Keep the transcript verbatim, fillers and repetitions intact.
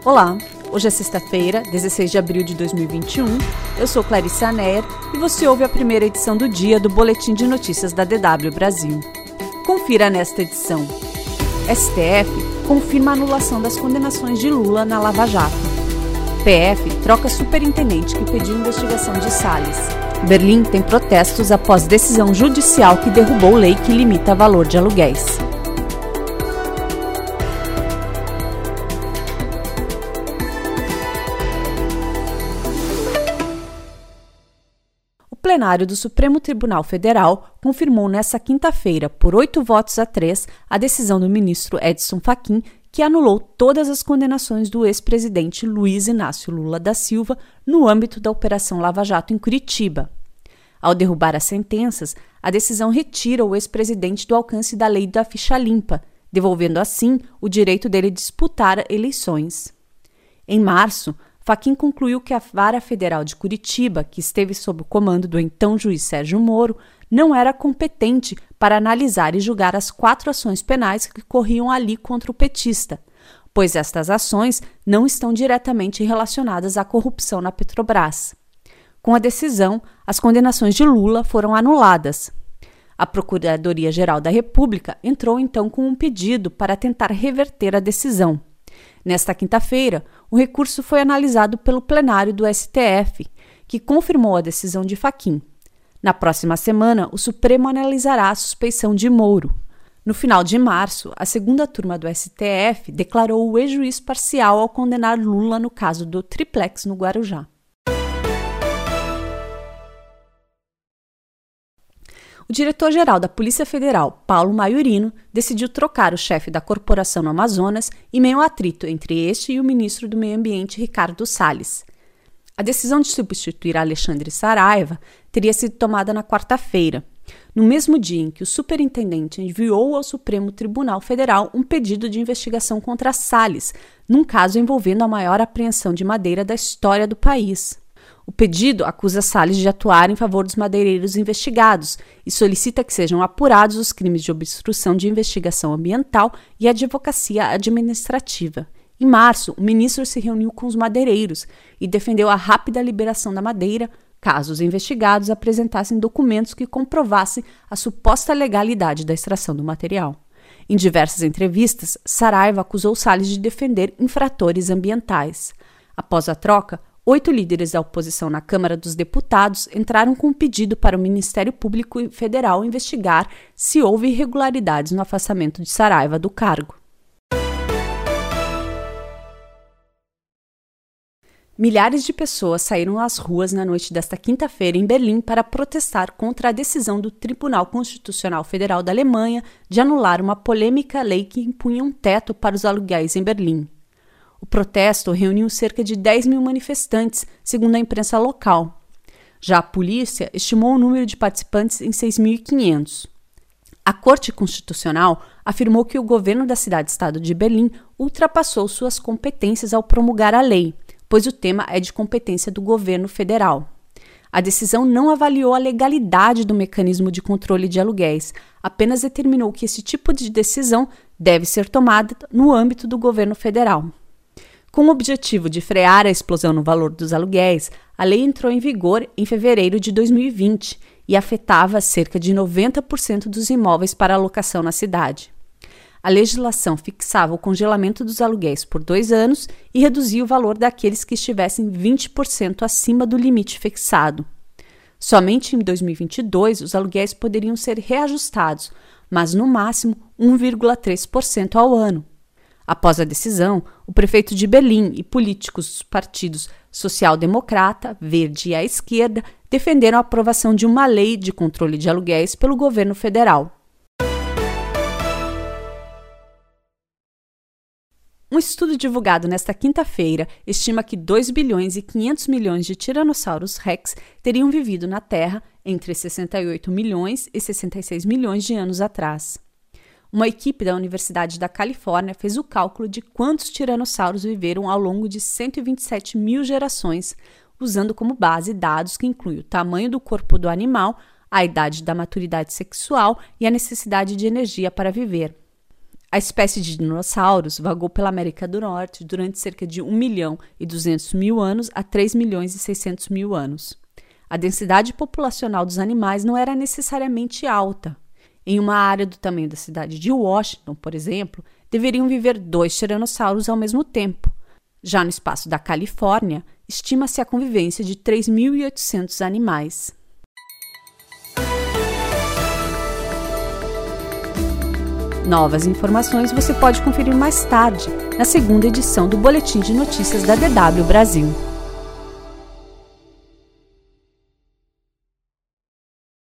Olá, hoje é sexta-feira, dezesseis de abril de dois mil e vinte e um, eu sou Clarissa Neyer e você ouve a primeira edição do dia do Boletim de Notícias da D W Brasil. Confira nesta edição. S T F confirma a anulação das condenações de Lula na Lava Jato. P F troca superintendente que pediu investigação de Salles. Berlim tem protestos após decisão judicial que derrubou lei que limita valor de aluguéis. O plenário do Supremo Tribunal Federal confirmou nesta quinta-feira, por oito votos a três, a decisão do ministro Edson Fachin, que anulou todas as condenações do ex-presidente Luiz Inácio Lula da Silva no âmbito da Operação Lava Jato em Curitiba. Ao derrubar as sentenças, a decisão retira o ex-presidente do alcance da lei da ficha limpa, devolvendo assim o direito dele disputar eleições. Em março, Fachin concluiu que a Vara Federal de Curitiba, que esteve sob o comando do então juiz Sérgio Moro, não era competente para analisar e julgar as quatro ações penais que corriam ali contra o petista, pois estas ações não estão diretamente relacionadas à corrupção na Petrobras. Com a decisão, as condenações de Lula foram anuladas. A Procuradoria-Geral da República entrou então com um pedido para tentar reverter a decisão. Nesta quinta-feira, o recurso foi analisado pelo plenário do S T F, que confirmou a decisão de Fachin. Na próxima semana, o Supremo analisará a suspeição de Moro. No final de março, a segunda turma do S T F declarou o ex-juiz parcial ao condenar Lula no caso do triplex no Guarujá. O diretor-geral da Polícia Federal, Paulo Maiorino, decidiu trocar o chefe da corporação no Amazonas em meio ao atrito entre este e o ministro do Meio Ambiente, Ricardo Salles. A decisão de substituir Alexandre Saraiva teria sido tomada na quarta-feira, no mesmo dia em que o superintendente enviou ao Supremo Tribunal Federal um pedido de investigação contra Salles, num caso envolvendo a maior apreensão de madeira da história do país. O pedido acusa Salles de atuar em favor dos madeireiros investigados e solicita que sejam apurados os crimes de obstrução de investigação ambiental e advocacia administrativa. Em março, o ministro se reuniu com os madeireiros e defendeu a rápida liberação da madeira, caso os investigados apresentassem documentos que comprovassem a suposta legalidade da extração do material. Em diversas entrevistas, Saraiva acusou Salles de defender infratores ambientais. Após a troca, oito líderes da oposição na Câmara dos Deputados entraram com um pedido para o Ministério Público Federal investigar se houve irregularidades no afastamento de Saraiva do cargo. Milhares de pessoas saíram às ruas na noite desta quinta-feira em Berlim para protestar contra a decisão do Tribunal Constitucional Federal da Alemanha de anular uma polêmica lei que impunha um teto para os aluguéis em Berlim. O protesto reuniu cerca de dez mil manifestantes, segundo a imprensa local. Já a polícia estimou o número de participantes em seis mil e quinhentos. A Corte Constitucional afirmou que o governo da cidade-estado de Berlim ultrapassou suas competências ao promulgar a lei, pois o tema é de competência do governo federal. A decisão não avaliou a legalidade do mecanismo de controle de aluguéis, apenas determinou que esse tipo de decisão deve ser tomada no âmbito do governo federal. Com o objetivo de frear a explosão no valor dos aluguéis, a lei entrou em vigor em fevereiro de dois mil e vinte e afetava cerca de noventa por cento dos imóveis para alocação na cidade. A legislação fixava o congelamento dos aluguéis por dois anos e reduzia o valor daqueles que estivessem vinte por cento acima do limite fixado. Somente em dois mil e vinte e dois os aluguéis poderiam ser reajustados, mas no máximo um vírgula três por cento ao ano. Após a decisão, o prefeito de Berlim e políticos dos partidos social-democrata, verde e à esquerda defenderam a aprovação de uma lei de controle de aluguéis pelo governo federal. Um estudo divulgado nesta quinta-feira estima que dois bilhões e quinhentos milhões de Tiranossauros Rex teriam vivido na Terra entre sessenta e oito milhões e sessenta e seis milhões de anos atrás. Uma equipe da Universidade da Califórnia fez o cálculo de quantos tiranossauros viveram ao longo de cento e vinte e sete mil gerações, usando como base dados que incluem o tamanho do corpo do animal, a idade da maturidade sexual e a necessidade de energia para viver. A espécie de dinossauros vagou pela América do Norte durante cerca de um milhão e duzentos mil anos a três milhões e seiscentos mil anos. A densidade populacional dos animais não era necessariamente alta. Em uma área do tamanho da cidade de Washington, por exemplo, deveriam viver dois tiranossauros ao mesmo tempo. Já no espaço da Califórnia, estima-se a convivência de três mil e oitocentos animais. Novas informações você pode conferir mais tarde, na segunda edição do Boletim de Notícias da D W Brasil.